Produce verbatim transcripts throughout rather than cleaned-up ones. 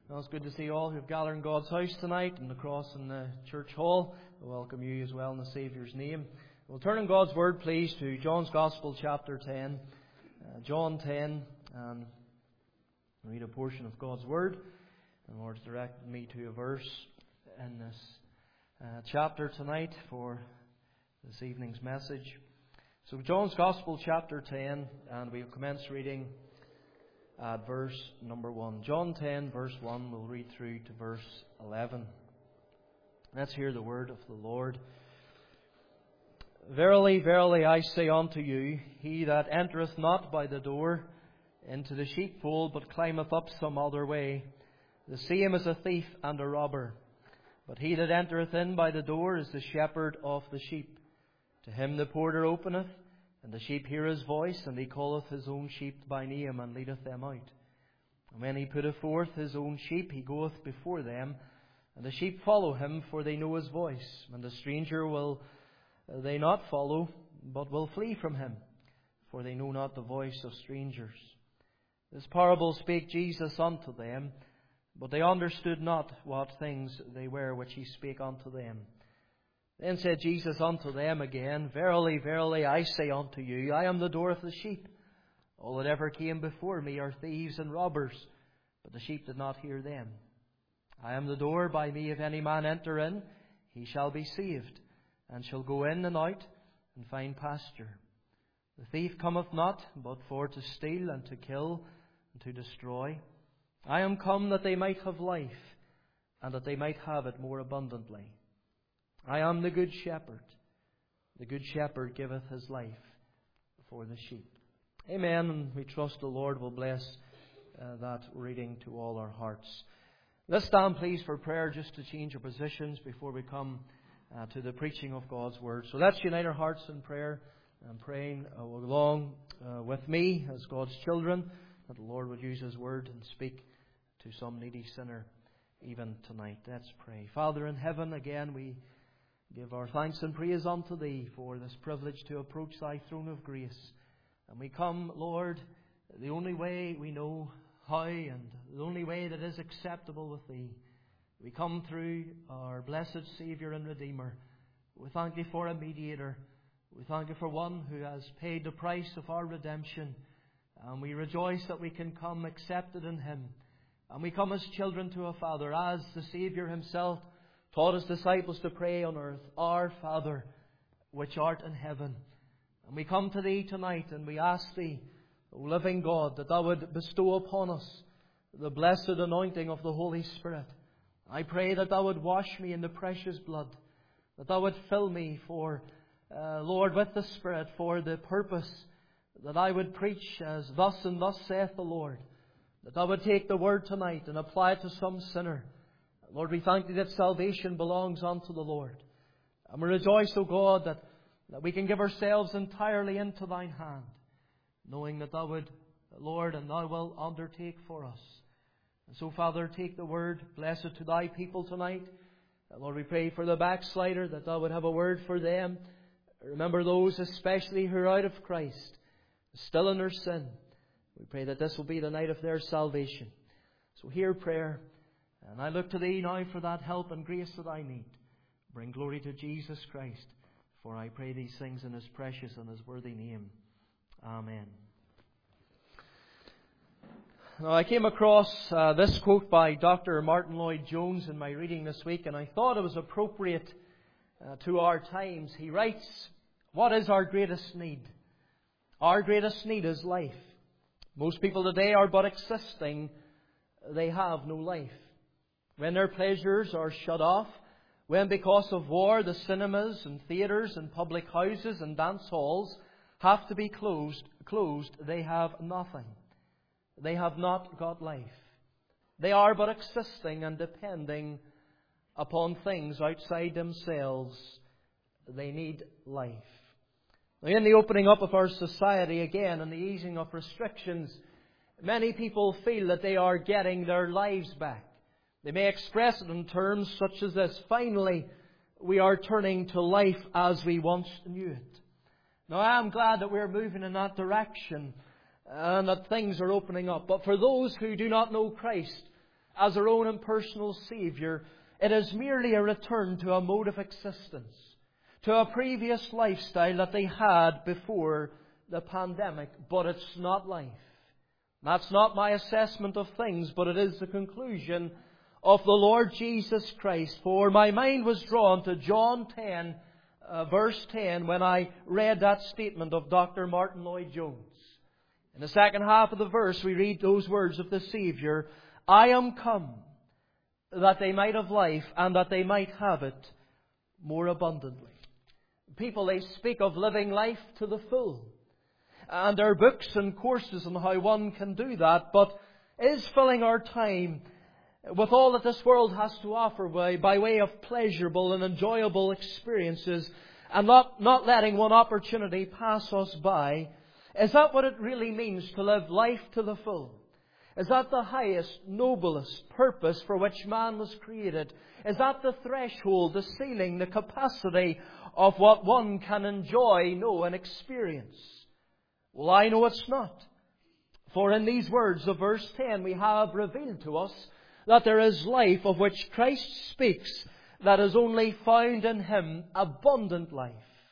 Well, it's good to see all who have gathered in God's house tonight and across in the church hall. I welcome you as well in the Saviour's name. We'll turn in God's Word, please, to John's Gospel, chapter ten. Uh, John ten, and read a portion of God's Word. And the Lord's directed me to a verse in this uh, chapter tonight for this evening's message. So John's Gospel, chapter ten, and we'll commence reading at verse number one. John ten, verse one, we'll read through to verse eleven. Let's hear the word of the Lord. Verily, verily, I say unto you, he that entereth not by the door into the sheepfold, but climbeth up some other way, the same is a thief and a robber. But he that entereth in by the door is the shepherd of the sheep. To him the porter openeth, and the sheep hear his voice, and he calleth his own sheep by name, and leadeth them out. And when he putteth forth his own sheep, he goeth before them, and the sheep follow him, for they know his voice. And the stranger will they not follow, but will flee from him, for they know not the voice of strangers. This parable spake Jesus unto them, but they understood not what things they were which he spake unto them. Then said Jesus unto them again, Verily, verily, I say unto you, I am the door of the sheep. All that ever came before me are thieves and robbers, but the sheep did not hear them. I am the door. By me if any man enter in, he shall be saved, and shall go in and out, and find pasture. The thief cometh not, but for to steal, and to kill, and to destroy. I am come that they might have life, and that they might have it more abundantly. I am the good shepherd. The good shepherd giveth his life for the sheep. Amen. And we trust the Lord will bless uh, that reading to all our hearts. Let's stand, please, for prayer, just to change our positions before we come uh, to the preaching of God's Word. So let's unite our hearts in prayer and praying uh, along uh, with me as God's children, that the Lord would use His Word and speak to some needy sinner even tonight. Let's pray. Father in heaven, again we give our thanks and praise unto Thee for this privilege to approach Thy throne of grace. And we come, Lord, the only way we know how and the only way that is acceptable with Thee. We come through our blessed Saviour and Redeemer. We thank Thee for a mediator. We thank Thee for one who has paid the price of our redemption. And we rejoice that we can come accepted in Him. And we come as children to a Father, as the Saviour Himself taught His disciples to pray on earth, Our Father, which art in heaven. And we come to Thee tonight and we ask Thee, O living God, that Thou would bestow upon us the blessed anointing of the Holy Spirit. I pray that Thou would wash me in the precious blood, that Thou would fill me for, uh, Lord, with the Spirit for the purpose that I would preach as thus and thus saith the Lord, that Thou would take the Word tonight and apply it to some sinner. Lord, we thank Thee that salvation belongs unto the Lord. And we rejoice, O God, that, that we can give ourselves entirely into Thine hand, knowing that Thou would, Lord, and Thou wilt undertake for us. And so, Father, take the word, bless it to Thy people tonight. And Lord, we pray for the backslider, that Thou would have a word for them. Remember those especially who are out of Christ, still in their sin. We pray that this will be the night of their salvation. So hear prayer. And I look to Thee now for that help and grace that I need. Bring glory to Jesus Christ. For I pray these things in His precious and His worthy name. Amen. Now, I came across uh, this quote by Doctor Martin Lloyd-Jones in my reading this week, and I thought it was appropriate uh, to our times. He writes, What is our greatest need? Our greatest need is life. Most people today are but existing. They have no life. When their pleasures are shut off, when because of war the cinemas and theatres and public houses and dance halls have to be closed, closed, they have nothing. They have not got life. They are but existing and depending upon things outside themselves. They need life. Now, in the opening up of our society again and the easing of restrictions, many people feel that they are getting their lives back. They may express it in terms such as this: finally, we are turning to life as we once knew it. Now, I am glad that we're moving in that direction and that things are opening up. But for those who do not know Christ, as our own impersonal Saviour, it is merely a return to a mode of existence, to a previous lifestyle that they had before the pandemic. But it's not life. That's not my assessment of things, but it is the conclusion of the Lord Jesus Christ. For my mind was drawn to John ten, uh, verse ten, when I read that statement of Doctor Martin Lloyd-Jones. In the second half of the verse, we read those words of the Saviour, "I am come that they might have life, and that they might have it more abundantly." People, they speak of living life to the full. And there are books and courses on how one can do that. But is filling our time with all that this world has to offer by, by way of pleasurable and enjoyable experiences, and not, not letting one opportunity pass us by, is that what it really means to live life to the full? Is that the highest, noblest purpose for which man was created? Is that the threshold, the ceiling, the capacity of what one can enjoy, know and experience? Well, I know it's not. For in these words of verse ten, we have revealed to us that there is life of which Christ speaks that is only found in Him, abundant life.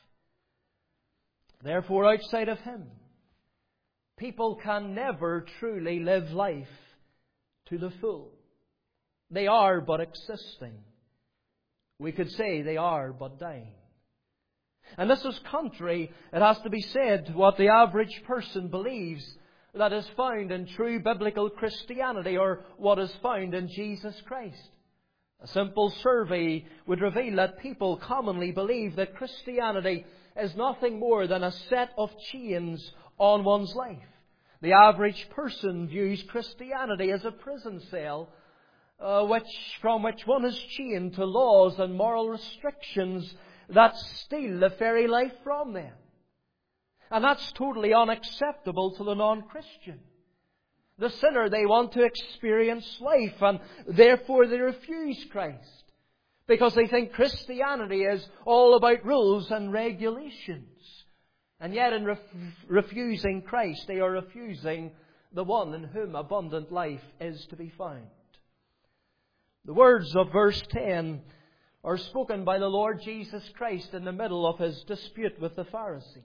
Therefore, outside of Him, people can never truly live life to the full. They are but existing. We could say they are but dying. And this is contrary, it has to be said, to what the average person believes that is found in true biblical Christianity, or what is found in Jesus Christ. A simple survey would reveal that people commonly believe that Christianity is nothing more than a set of chains on one's life. The average person views Christianity as a prison cell uh, which, from which one is chained to laws and moral restrictions that steal the very life from them. And that's totally unacceptable to the non-Christian. The sinner, they want to experience life, and therefore they refuse Christ, because they think Christianity is all about rules and regulations. And yet in ref- refusing Christ, they are refusing the one in whom abundant life is to be found. The words of verse ten are spoken by the Lord Jesus Christ in the middle of His dispute with the Pharisees.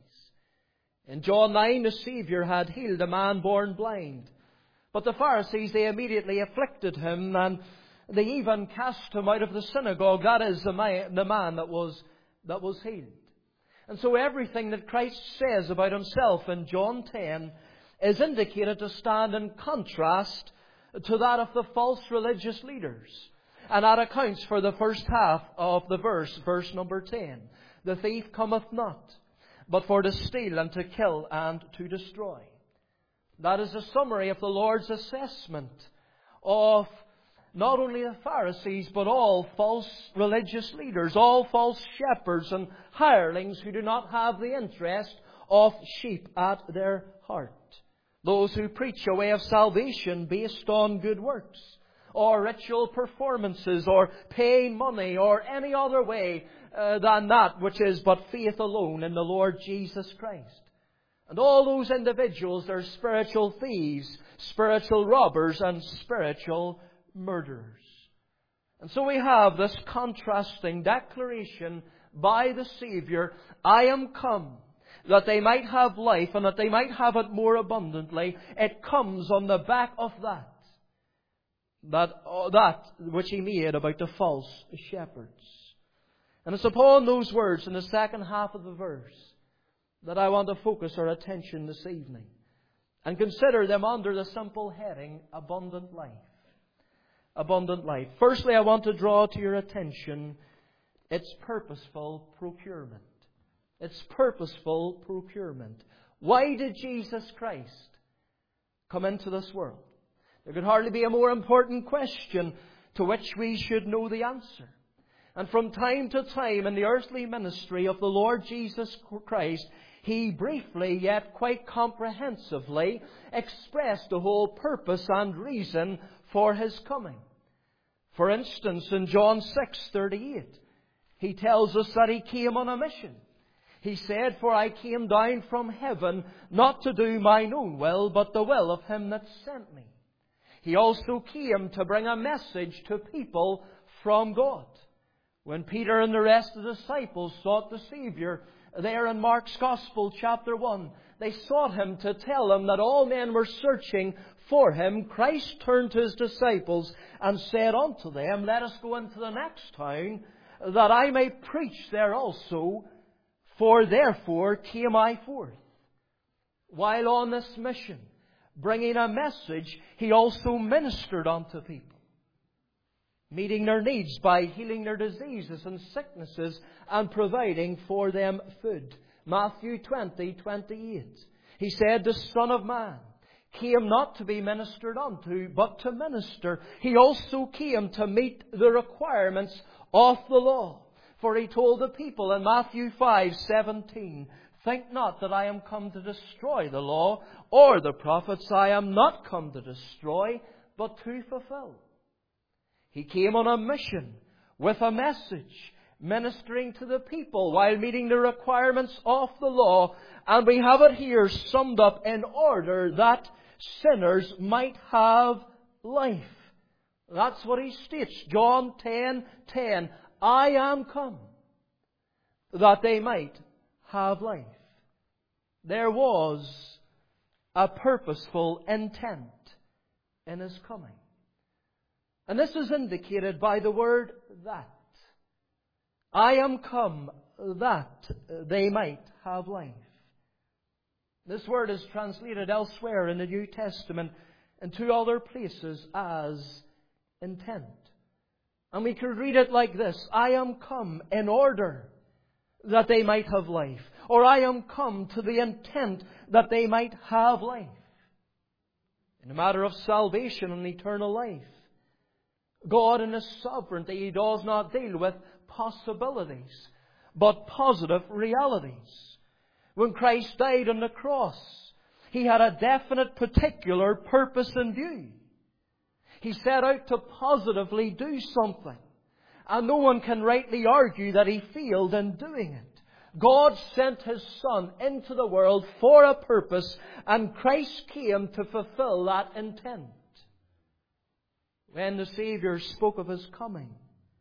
In John nine, the Saviour had healed a man born blind. But the Pharisees, they immediately afflicted Him, and they even cast Him out of the synagogue. That is the man, the man that was, that was healed. And so everything that Christ says about Himself in John ten is indicated to stand in contrast to that of the false religious leaders. And that accounts for the first half of the verse, verse number ten. The thief cometh not, but for to steal and to kill and to destroy. That is a summary of the Lord's assessment of not only the Pharisees, but all false religious leaders, all false shepherds and hirelings who do not have the interest of sheep at their heart. Those who preach a way of salvation based on good works, or ritual performances, or paying money, or any other way uh, than that which is but faith alone in the Lord Jesus Christ. And all those individuals are spiritual thieves, spiritual robbers, and spiritual murderers. And so we have this contrasting declaration by the Saviour, "I am come that they might have life, and that they might have it more abundantly." It comes on the back of that. That, uh, that which He made about the false shepherds. And it's upon those words in the second half of the verse that I want to focus our attention this evening, and consider them under the simple heading, abundant life. Abundant life. Firstly, I want to draw to your attention its purposeful procurement. Its purposeful procurement. Why did Jesus Christ come into this world? There could hardly be a more important question to which we should know the answer. And from time to time in the earthly ministry of the Lord Jesus Christ, He briefly yet quite comprehensively expressed the whole purpose and reason for His coming. For instance, in John six thirty-eight, He tells us that He came on a mission. He said, "For I came down from heaven not to do mine own will, but the will of Him that sent me." He also came to bring a message to people from God. When Peter and the rest of the disciples sought the Saviour, there in Mark's Gospel, chapter one, they sought Him to tell them that all men were searching for Him. Christ turned to His disciples and said unto them, Let us go into the next town, that I may preach there also, for therefore came I forth. While on this mission, bringing a message, He also ministered unto people, meeting their needs by healing their diseases and sicknesses and providing for them food. Matthew twenty, twenty-eight. He said, The Son of Man came not to be ministered unto, but to minister. He also came to meet the requirements of the law. For He told the people in Matthew five, seventeen, Think not that I am come to destroy the law or the prophets. I am not come to destroy, but to fulfill. He came on a mission with a message, ministering to the people while meeting the requirements of the law. And we have it here summed up in order that sinners might have life. That's what He states. John ten, ten. I am come that they might have life. There was a purposeful intent in His coming. And this is indicated by the word that. I am come that they might have life. This word is translated elsewhere in the New Testament in two other places as intent. And we could read it like this: I am come in order that they might have life. Or I am come to the intent that they might have life. In the matter of salvation and eternal life, God in His sovereignty, He does not deal with possibilities, but positive realities. When Christ died on the cross, He had a definite particular purpose in view. He set out to positively do something. And no one can rightly argue that He failed in doing it. God sent His Son into the world for a purpose, and Christ came to fulfill that intent. When the Saviour spoke of His coming,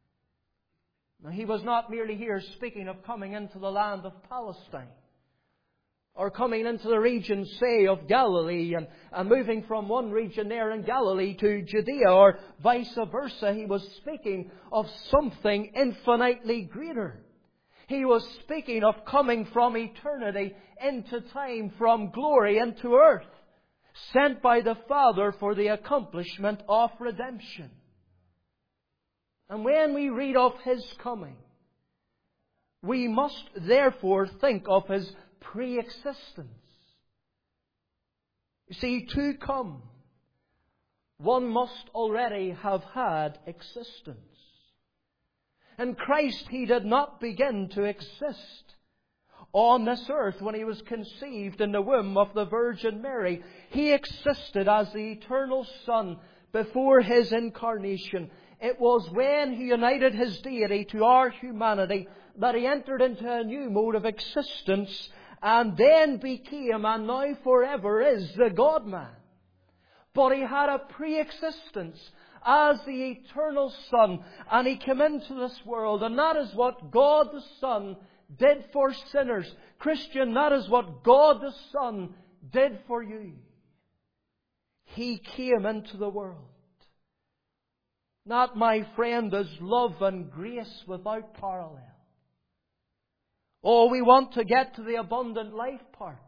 now He was not merely here speaking of coming into the land of Palestine, or coming into the region, say, of Galilee, and, and moving from one region there in Galilee to Judea, or vice versa. He was speaking of something infinitely greater. He was speaking of coming from eternity into time, from glory into earth, sent by the Father for the accomplishment of redemption. And when we read of His coming, we must therefore think of His pre-existence. You see, to come, one must already have had existence. In Christ, He did not begin to exist on this earth when He was conceived in the womb of the Virgin Mary. He existed as the eternal Son before His incarnation. It was when He united His deity to our humanity that He entered into a new mode of existence, and then became, and now forever is, the God-man. But He had a pre-existence as the eternal Son, and He came into this world, and that is what God the Son did for sinners. Christian, that is what God the Son did for you. He came into the world. That, my friend, is love and grace without parallel. Oh, we want to get to the abundant life part.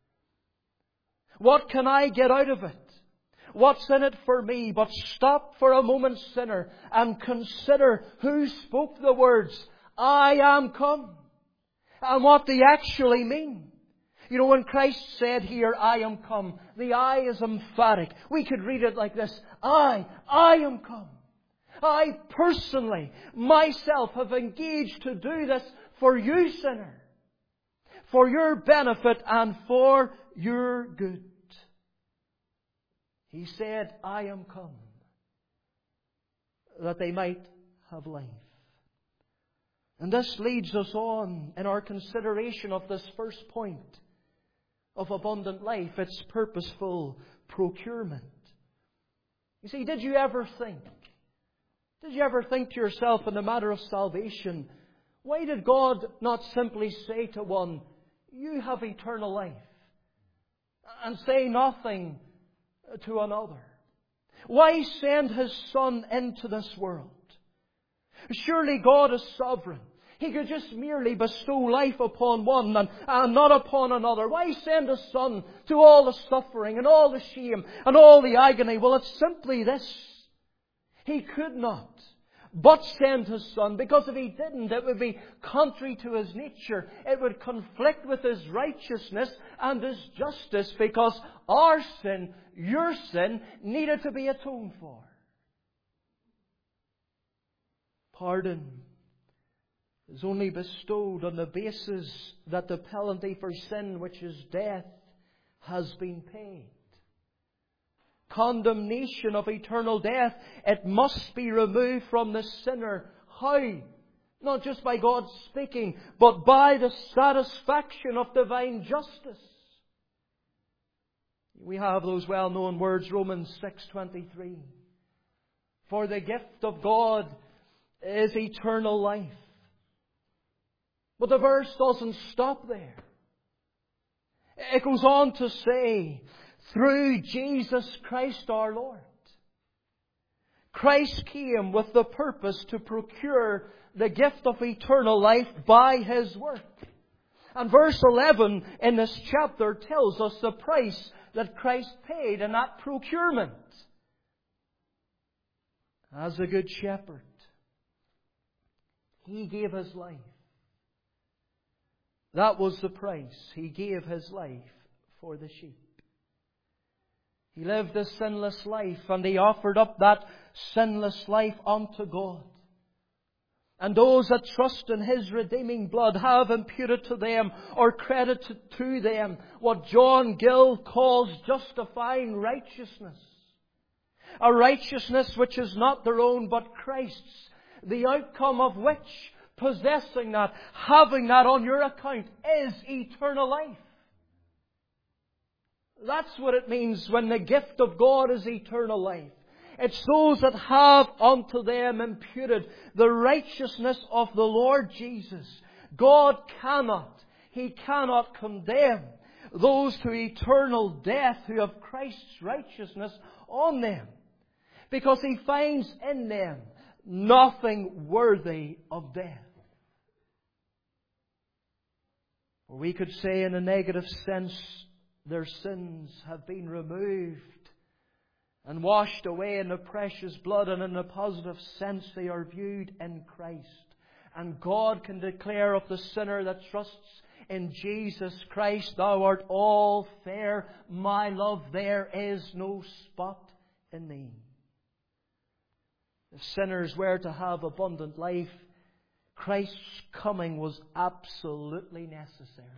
What can I get out of it? What's in it for me? But stop for a moment, sinner, and consider who spoke the words, I am come, and what they actually mean. You know, when Christ said here, I am come, the I is emphatic. We could read it like this: I, I am come. I personally, myself, have engaged to do this for you, sinner, for your benefit and for your good. He said, I am come, that they might have life. And this leads us on in our consideration of this first point of abundant life, its purposeful procurement. You see, did you ever think, did you ever think to yourself in the matter of salvation, why did God not simply say to one, you have eternal life, and say nothing to another? Why send His Son into this world? Surely God is sovereign. He could just merely bestow life upon one and, and not upon another. Why send His Son to all the suffering and all the shame and all the agony? Well, it's simply this. He could not but send His Son, because if He didn't, it would be contrary to His nature. It would conflict with His righteousness and His justice, because our sin, your sin, needed to be atoned for. Pardon is only bestowed on the basis that the penalty for sin, which is death, has been paid. Condemnation of eternal death, it must be removed from the sinner. How? Not just by God speaking, but by the satisfaction of divine justice. We have those well-known words, Romans six twenty-three. For the gift of God is eternal life. But the verse doesn't stop there. It goes on to say, through Jesus Christ our Lord. Christ came with the purpose to procure the gift of eternal life by His work. And verse eleven in this chapter tells us the price that Christ paid in that procurement. As a good shepherd, He gave His life. That was the price. He gave His life for the sheep. He lived a sinless life, and He offered up that sinless life unto God. And those that trust in His redeeming blood have imputed to them, or credited to them, what John Gill calls justifying righteousness. A righteousness which is not their own but Christ's, the outcome of which, possessing that, having that on your account, is eternal life. That's what it means when the gift of God is eternal life. It's those that have unto them imputed the righteousness of the Lord Jesus. God cannot, He cannot condemn those to eternal death who have Christ's righteousness on them, because He finds in them nothing worthy of death. Or we could say in a negative sense, their sins have been removed and washed away in the precious blood, and in a positive sense they are viewed in Christ. And God can declare of the sinner that trusts in Jesus Christ, Thou art all fair, my love, there is no spot in thee. If sinners were to have abundant life, Christ's coming was absolutely necessary.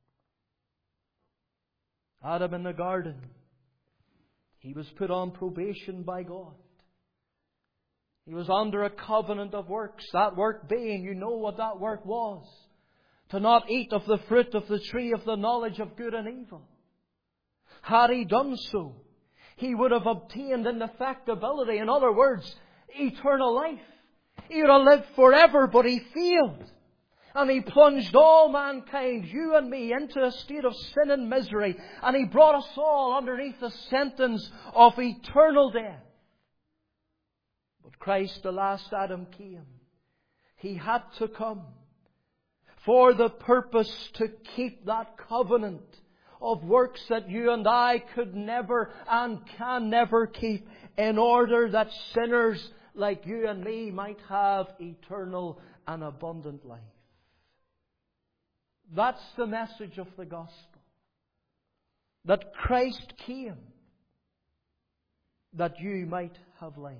Adam in the garden, he was put on probation by God. He was under a covenant of works. That work being, you know what that work was. To not eat of the fruit of the tree of the knowledge of good and evil. Had he done so, he would have obtained indefectibility. In other words, eternal life. He would have lived forever, but he failed. And He plunged all mankind, you and me, into a state of sin and misery. And He brought us all underneath the sentence of eternal death. But Christ, the last Adam, came. He had to come for the purpose to keep that covenant of works that you and I could never and can never keep, in order that sinners like you and me might have eternal and abundant life. That's the message of the gospel. That Christ came that you might have life.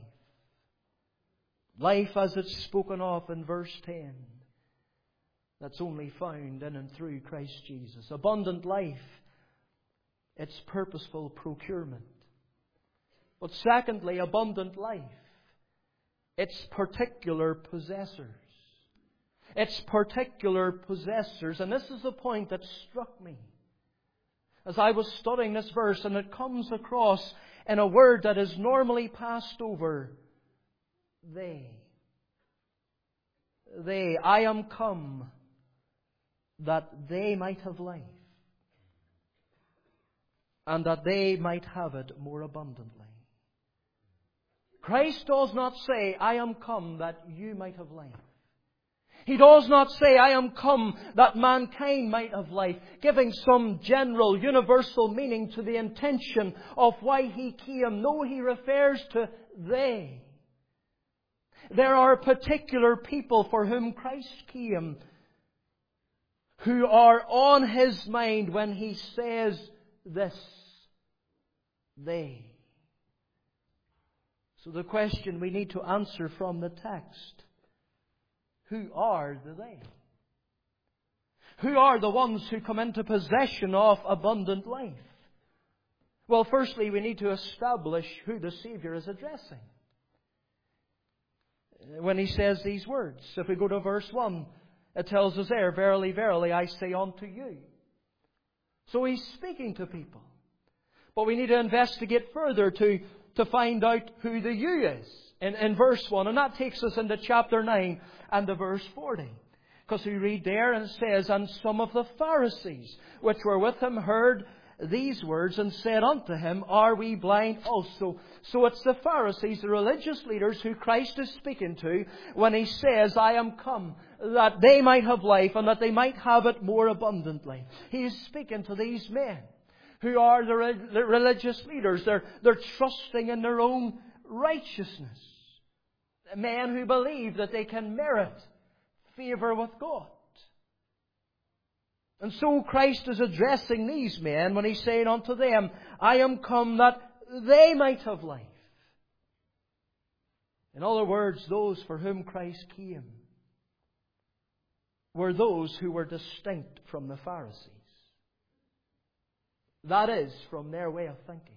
Life as it's spoken of in verse ten. That's only found in and through Christ Jesus. Abundant life. It's purposeful procurement. But secondly, abundant life. It's particular possessors. Its particular possessors. And this is the point that struck me as I was studying this verse, and it comes across in a word that is normally passed over. They. They. I am come that they might have life, and that they might have it more abundantly. Christ does not say, I am come that you might have life. He does not say, I am come that mankind might have life, giving some general, universal meaning to the intention of why He came. No, He refers to they. There are particular people for whom Christ came, who are on His mind when He says this. They. So the question we need to answer from the text: who are the they? Who are the ones who come into possession of abundant life? Well, firstly, we need to establish who the Saviour is addressing when He says these words. If we go to verse one, it tells us there, verily, verily, I say unto you. So He's speaking to people. But we need to investigate further to, to find out who the you is in, in verse one. And that takes us into chapter nine and to verse forty. Because we read there and it says, and some of the Pharisees which were with Him heard these words and said unto Him, are we blind also? So it's the Pharisees, the religious leaders who Christ is speaking to when He says, I am come that they might have life and that they might have it more abundantly. He is speaking to these men who are the, re- the religious leaders. They're, they're trusting in their own righteousness. Men who believe that they can merit favour with God. And so Christ is addressing these men when He's saying unto them, I am come that they might have life. In other words, those for whom Christ came were those who were distinct from the Pharisees. That is, from their way of thinking.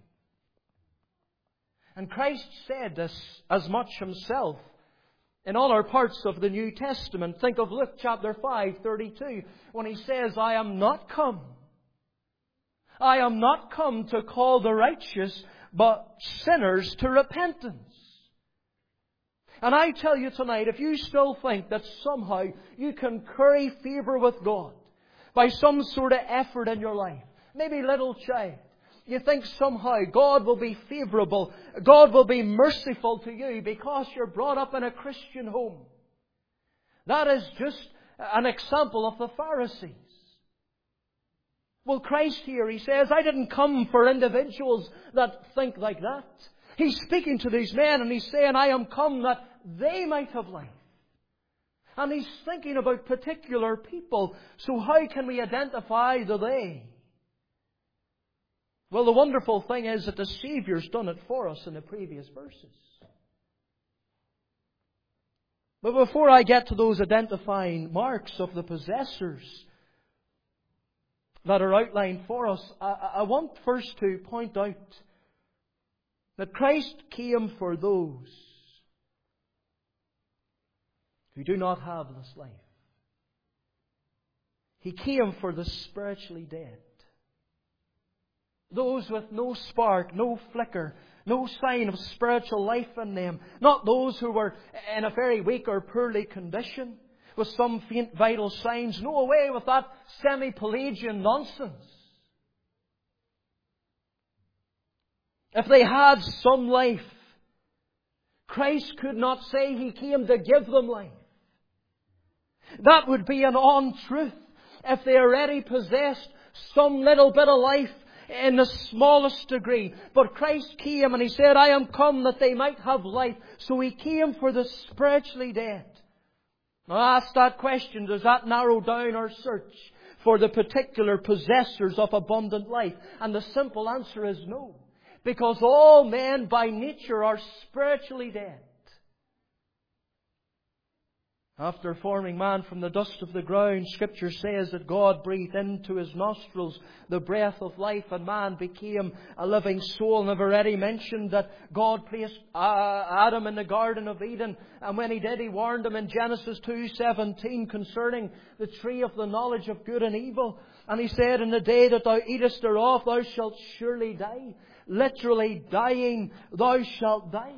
And Christ said this as much Himself in other parts of the New Testament. Think of Luke chapter five, thirty-two, when He says, I am not come. I am not come to call the righteous, but sinners to repentance. And I tell you tonight, if you still think that somehow you can curry favour with God by some sort of effort in your life, maybe little child, you think somehow God will be favourable, God will be merciful to you because you're brought up in a Christian home. That is just an example of the Pharisees. Well, Christ here, He says, I didn't come for individuals that think like that. He's speaking to these men and He's saying, I am come that they might have life. And He's thinking about particular people. So how can we identify the they? Well, the wonderful thing is that the Saviour's done it for us in the previous verses. But before I get to those identifying marks of the possessors that are outlined for us, I, I want first to point out that Christ came for those who do not have this life. He came for the spiritually dead. Those with no spark, no flicker, no sign of spiritual life in them. Not those who were in a very weak or poorly condition, with some faint vital signs. No, away with that semi-Pelagian nonsense. If they had some life, Christ could not say He came to give them life. That would be an untruth if they already possessed some little bit of life in the smallest degree. But Christ came and He said, I am come that they might have life. So He came for the spiritually dead. Now I ask that question, does that narrow down our search for the particular possessors of abundant life? And the simple answer is no. Because all men by nature are spiritually dead. After forming man from the dust of the ground, Scripture says that God breathed into his nostrils the breath of life and man became a living soul. And I've already mentioned that God placed uh, Adam in the Garden of Eden. And when He did, He warned him in Genesis two seventeen concerning the tree of the knowledge of good and evil. And He said, in the day that thou eatest thereof, thou shalt surely die. literally dying, thou shalt die.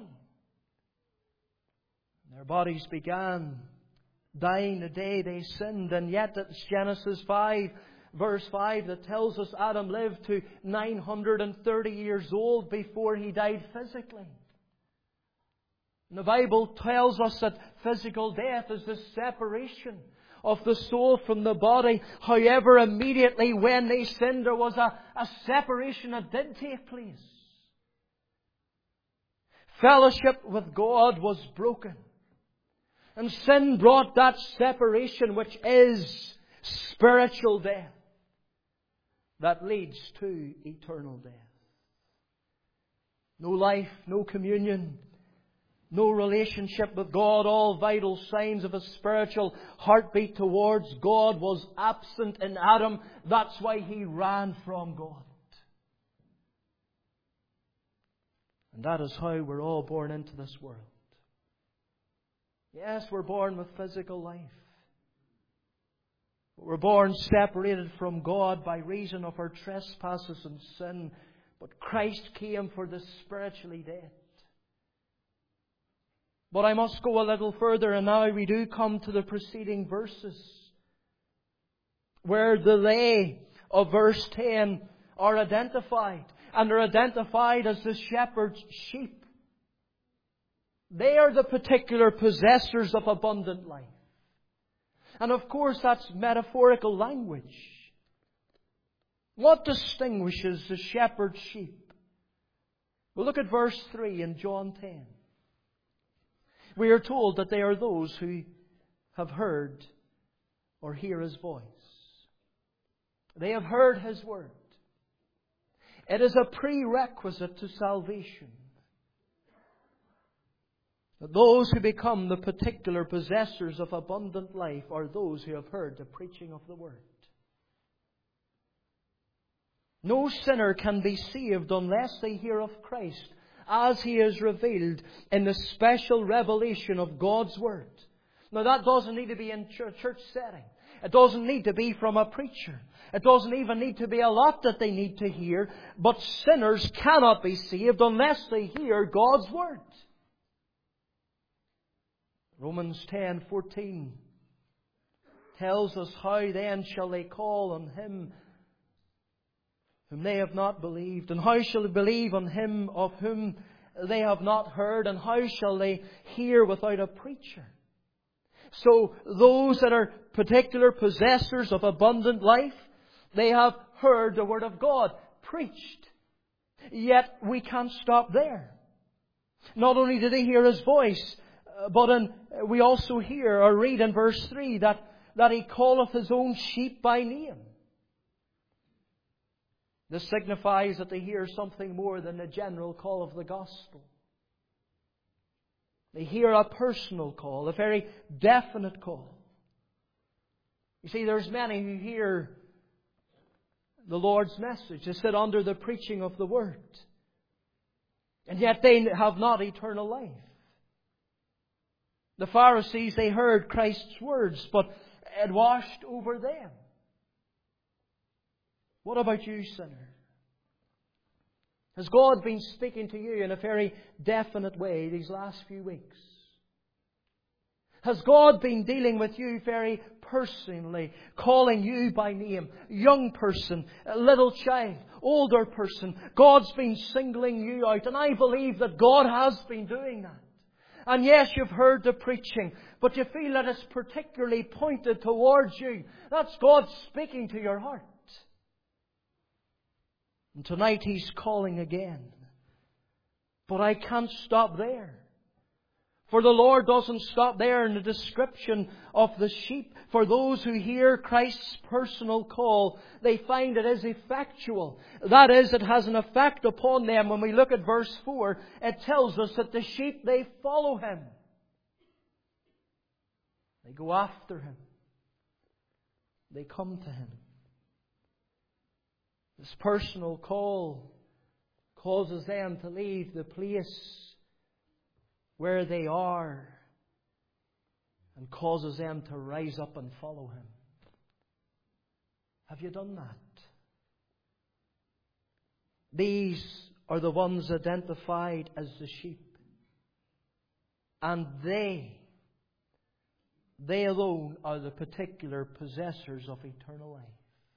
Their bodies began dying the day they sinned, and yet it's Genesis five, verse five, that tells us Adam lived to nine hundred thirty years old before he died physically. And the Bible tells us that physical death is the separation of the soul from the body. However, immediately when they sinned, there was a, a separation that did take place. Fellowship with God was broken. And sin brought that separation, which is spiritual death, that leads to eternal death. No life, no communion, no relationship with God. All vital signs of a spiritual heartbeat towards God was absent in Adam. That's why he ran from God. And that is how we're all born into this world. Yes, we're born with physical life. We're born separated from God by reason of our trespasses and sin. But Christ came for the spiritually dead. But I must go a little further, and now we do come to the preceding verses, where the they of verse ten are identified. And they're identified as the shepherd's sheep. They are the particular possessors of abundant life. And of course that's metaphorical language. What distinguishes the shepherd's sheep? Well, look at verse three in John ten. We are told that they are those who have heard or hear His voice. They have heard His word. It is a prerequisite to salvation. Those who become the particular possessors of abundant life are those who have heard the preaching of the Word. No sinner can be saved unless they hear of Christ as He is revealed in the special revelation of God's Word. Now that doesn't need to be in a church setting. It doesn't need to be from a preacher. It doesn't even need to be a lot that they need to hear. But sinners cannot be saved unless they hear God's Word. Romans ten fourteen tells us, how then shall they call on Him whom they have not believed? And how shall they believe on Him of whom they have not heard? And how shall they hear without a preacher? So those that are particular possessors of abundant life, they have heard the Word of God preached. Yet we can't stop there. Not only do they hear His voice, but in, we also hear or read in verse three that, that He calleth His own sheep by name. This signifies that they hear something more than the general call of the gospel. They hear a personal call, a very definite call. You see, there's many who hear the Lord's message. They sit under the preaching of the Word. And yet they have not eternal life. The Pharisees, they heard Christ's words, but it washed over them. What about you, sinner? Has God been speaking to you in a very definite way these last few weeks? Has God been dealing with you very personally, calling you by name? Young person, little child, older person. God's been singling you out, and I believe that God has been doing that. And yes, you've heard the preaching, but you feel that it's particularly pointed towards you. That's God speaking to your heart. And tonight He's calling again. But I can't stop there. For the Lord doesn't stop there in the description of the sheep. For those who hear Christ's personal call, they find it is effectual. That is, it has an effect upon them. When we look at verse four, it tells us that the sheep, they follow Him. They go after Him. They come to Him. This personal call causes them to leave the place where they are and causes them to rise up and follow Him. Have you done that? These are the ones identified as the sheep. And they, they alone are the particular possessors of eternal life.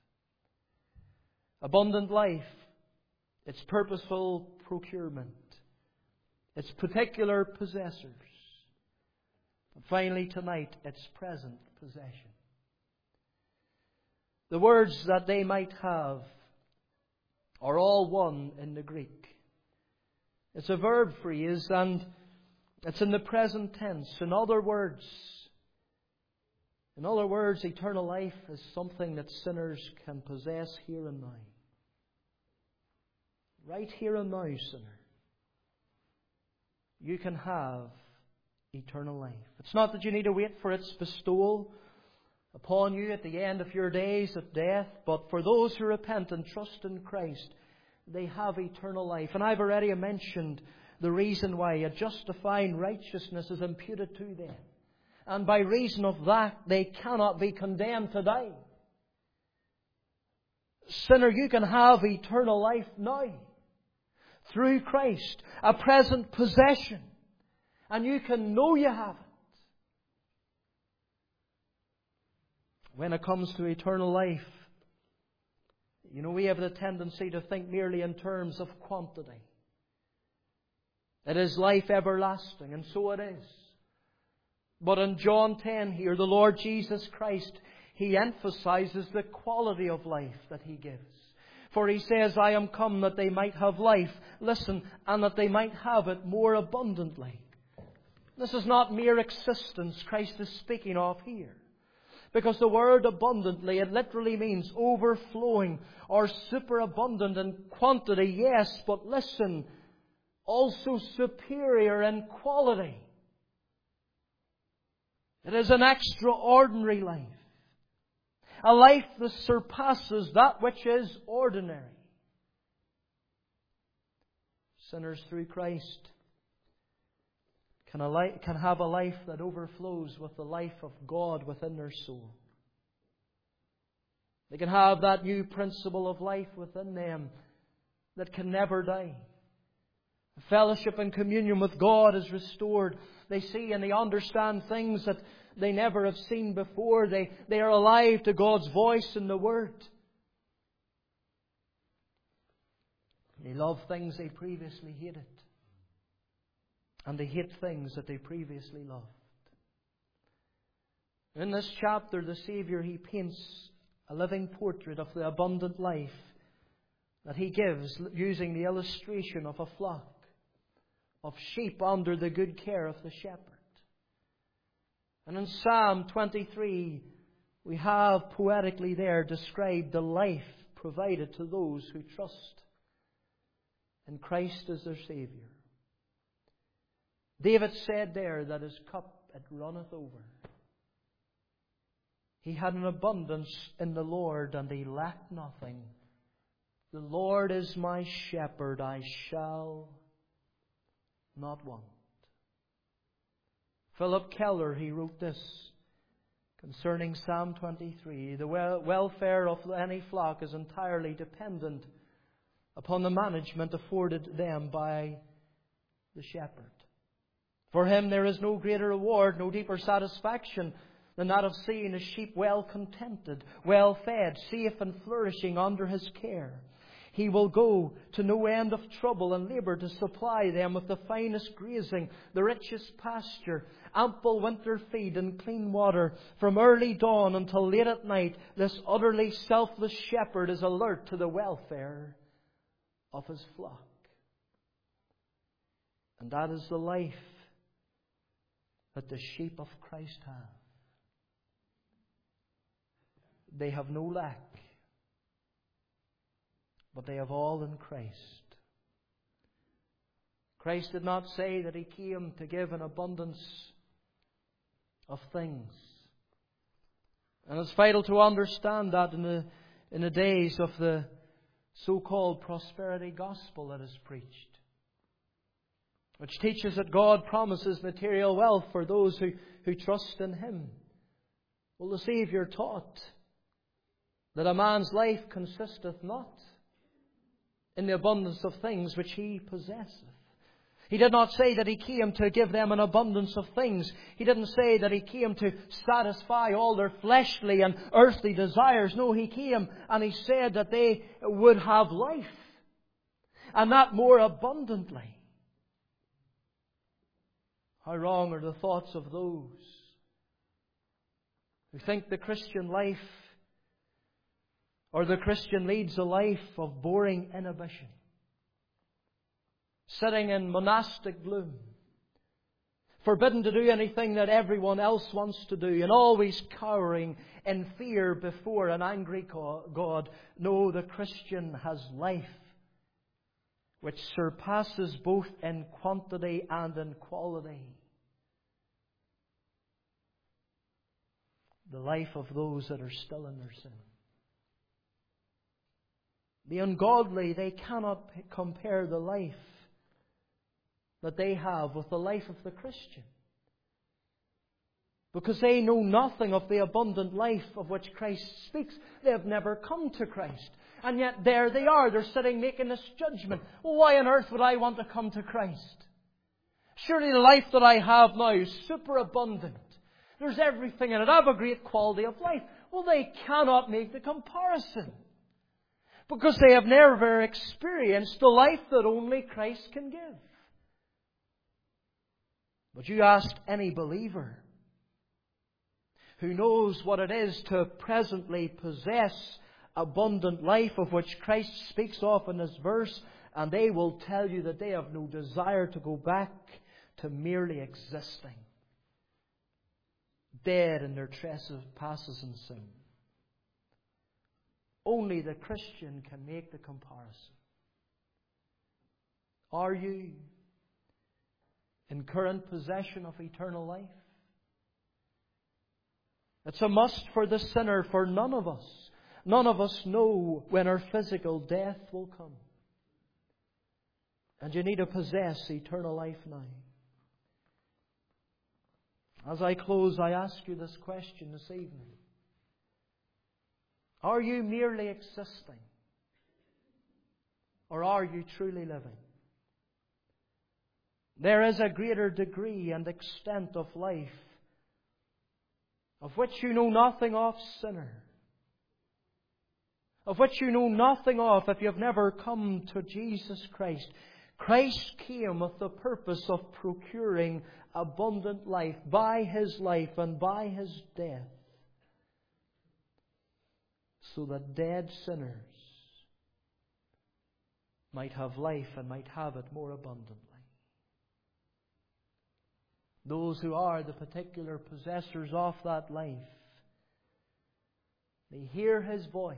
Abundant life, its purposeful procurement, its particular possessors. And finally tonight, its present possession. The words that they might have are all one in the Greek. It's a verb phrase and it's in the present tense. In other words, in other words, eternal life is something that sinners can possess here and now. Right here and now, sinner. You can have eternal life. It's not that you need to wait for its bestowal upon you at the end of your days of death, but for those who repent and trust in Christ, they have eternal life. And I've already mentioned the reason why. A justifying righteousness is imputed to them. And by reason of that, they cannot be condemned to die. Sinner, you can have eternal life now. Through Christ. A present possession. And you can know you have it. When it comes to eternal life, you know, we have the tendency to think merely in terms of quantity. It is life everlasting, and so it is. But in John ten here, the Lord Jesus Christ, He emphasizes the quality of life that He gives. For He says, I am come that they might have life, listen, and that they might have it more abundantly. This is not mere existence Christ is speaking of here. Because the word abundantly, it literally means overflowing or superabundant in quantity, yes, but listen, also superior in quality. It is an extraordinary life. A life that surpasses that which is ordinary. Sinners through Christ can, a li- can have a life that overflows with the life of God within their soul. They can have that new principle of life within them that can never die. Fellowship and communion with God is restored. They see and they understand things that they never have seen before. They, they are alive to God's voice in the Word. They love things they previously hated. And they hate things that they previously loved. In this chapter, the Saviour, He paints a living portrait of the abundant life that He gives using the illustration of a flock of sheep under the good care of the shepherd. And in Psalm twenty-three, we have poetically there described the life provided to those who trust in Christ as their Saviour. David said there that his cup, it runneth over. He had an abundance in the Lord and he lacked nothing. The Lord is my shepherd, I shall not want. Philip Keller, he wrote this concerning Psalm twenty-three. The welfare of any flock is entirely dependent upon the management afforded them by the shepherd. For him there is no greater reward, no deeper satisfaction than that of seeing his sheep well contented, well fed, safe and flourishing under his care. He will go to no end of trouble and labour to supply them with the finest grazing, the richest pasture, ample winter feed and clean water. From early dawn until late at night, this utterly selfless shepherd is alert to the welfare of his flock. And that is the life that the sheep of Christ have. They have no lack, but they have all in Christ. Christ did not say that He came to give an abundance of things. And it's vital to understand that in the, in the days of the so-called prosperity gospel that is preached, which teaches that God promises material wealth for those who, who trust in Him. Well, the Saviour taught that a man's life consisteth not in the abundance of things which He possesseth. He did not say that He came to give them an abundance of things. He didn't say that He came to satisfy all their fleshly and earthly desires. No, He came and He said that they would have life, and that more abundantly. How wrong are the thoughts of those who think the Christian life or the Christian leads a life of boring inhibition, sitting in monastic gloom, forbidden to do anything that everyone else wants to do, and always cowering in fear before an angry God. No, the Christian has life which surpasses both in quantity and in quality the life of those that are still in their sin. The ungodly, they cannot compare the life that they have with the life of the Christian, because they know nothing of the abundant life of which Christ speaks. They have never come to Christ. And yet there they are. They're sitting making this judgment. Well, why on earth would I want to come to Christ? Surely the life that I have now is superabundant. There's everything in it. I have a great quality of life. Well, they cannot make the comparison, because they have never experienced the life that only Christ can give. But you ask any believer who knows what it is to presently possess abundant life of which Christ speaks of in this verse, and they will tell you that they have no desire to go back to merely existing, dead in their trespasses and sin. Only the Christian can make the comparison. Are you in current possession of eternal life? It's a must for the sinner, for none of us. None of us know when our physical death will come. And you need to possess eternal life now. As I close, I ask you this question this evening. Are you merely existing? Or are you truly living? There is a greater degree and extent of life of which you know nothing of, sinner. Of which you know nothing of if you have never come to Jesus Christ. Christ came with the purpose of procuring abundant life by His life and by His death, so that dead sinners might have life and might have it more abundantly. Those who are the particular possessors of that life, they hear His voice.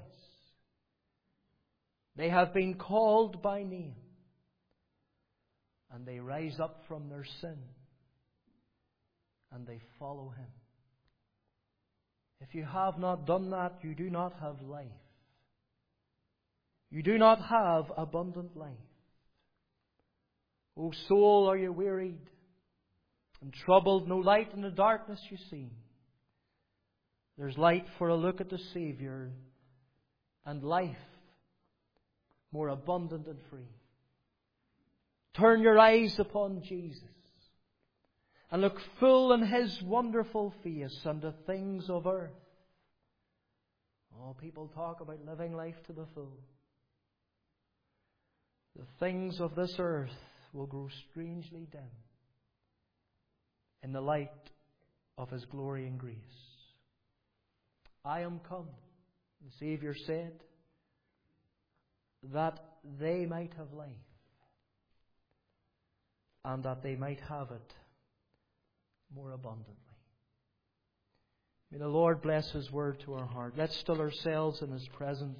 They have been called by name, and they rise up from their sin and they follow Him. If you have not done that, you do not have life. You do not have abundant life. O soul, are you wearied and troubled? No light in the darkness you see. There's light for a look at the Saviour, and life more abundant and free. Turn your eyes upon Jesus and look full in His wonderful face and the things of earth. Oh, people talk about living life to the full. The things of this earth will grow strangely dim in the light of His glory and grace. I am come, the Saviour said, that they might have life, and that they might have it more abundantly. May the Lord bless His word to our heart. Let's still ourselves in His presence.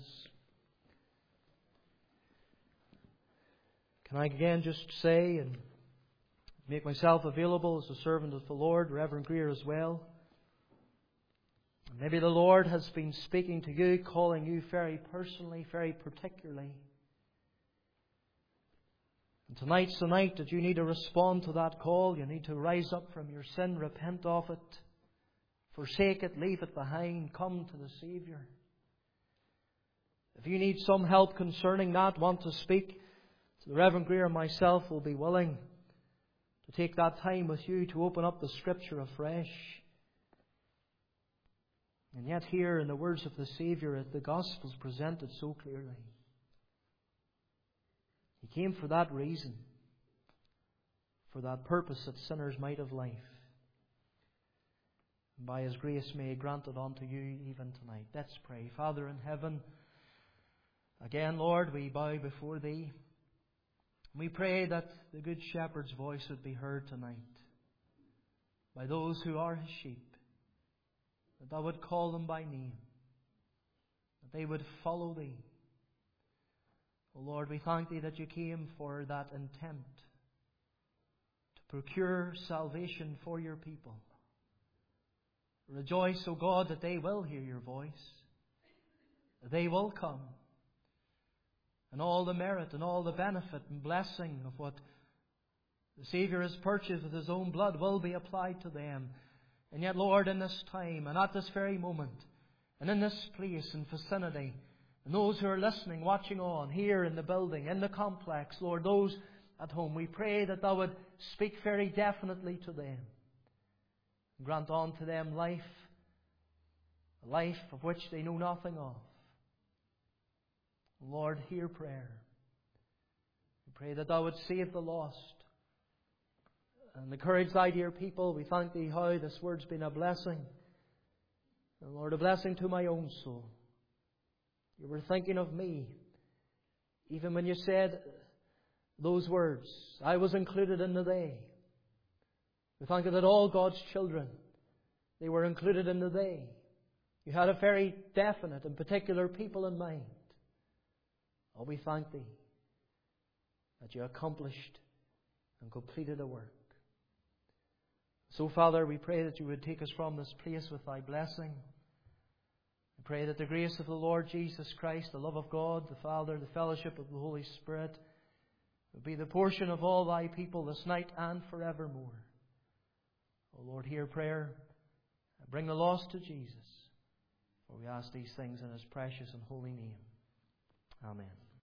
Can I again just say and make myself available as a servant of the Lord, Reverend Greer as well. Maybe the Lord has been speaking to you, calling you very personally, very particularly. And tonight's the night that you need to respond to that call. You need to rise up from your sin, repent of it, forsake it, leave it behind, come to the Saviour. If you need some help concerning that, want to speak to the Reverend Greer and myself, will be willing to take that time with you to open up the Scripture afresh. And yet here in the words of the Saviour, the Gospel is presented so clearly. He came for that reason, for that purpose, that sinners might have life. And by His grace may He grant it unto you even tonight. Let's pray. Father in heaven, again, Lord, we bow before Thee. We pray that the Good Shepherd's voice would be heard tonight by those who are His sheep, that Thou would call them by name, that they would follow Thee. O Lord, we thank Thee that You came for that intent, to procure salvation for Your people. Rejoice, O God, that they will hear Your voice, that they will come, and all the merit and all the benefit and blessing of what the Saviour has purchased with His own blood will be applied to them. And yet, Lord, in this time and at this very moment and in this place and vicinity, and those who are listening, watching on, here in the building, in the complex, Lord, those at home, we pray that Thou would speak very definitely to them. And grant unto them life, a life of which they know nothing of. Lord, hear prayer. We pray that Thou would save the lost and encourage Thy dear people. We thank Thee how this word's been a blessing. And Lord, a blessing to my own soul. You were thinking of me. Even when You said those words, I was included in the they. We thank You that all God's children, they were included in the they. You had a very definite and particular people in mind. Oh, we thank Thee that You accomplished and completed a work. So, Father, we pray that You would take us from this place with Thy blessing. We pray that the grace of the Lord Jesus Christ, the love of God, the Father, the fellowship of the Holy Spirit would be the portion of all Thy people this night and forevermore. O Lord, hear prayer and bring the lost to Jesus. For we ask these things in His precious and holy name. Amen.